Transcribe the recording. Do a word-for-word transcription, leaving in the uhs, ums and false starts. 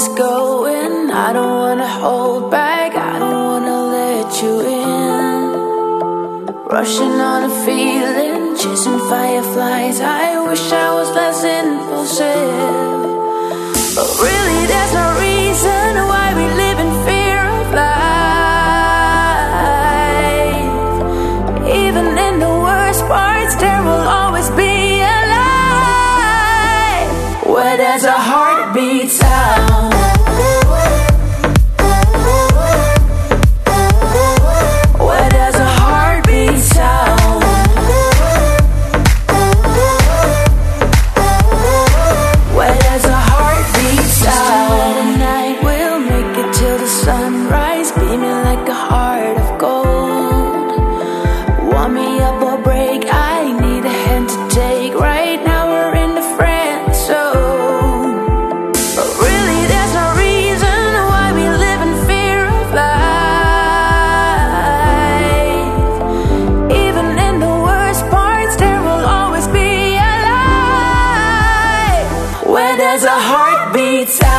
is going. I don't wanna hold back, I don't wanna let you in. Rushing on a feeling, chasing fireflies. I wish I was less impulsive, but really there's no reason why we live in fear of life. Even in the worst parts, there will always be a light where there's a heartbeat sound. Where there's a heartbeat sound. Where there's a heartbeat sound. The night will make it till the sunrise, beaming like a heart of gold. Warm me up or break, I need a hand to take. Right now we're in the friend zone, but really there's no reason why we live in fear of life. Even in the worst parts, there will always be a light where there's a heartbeat sound.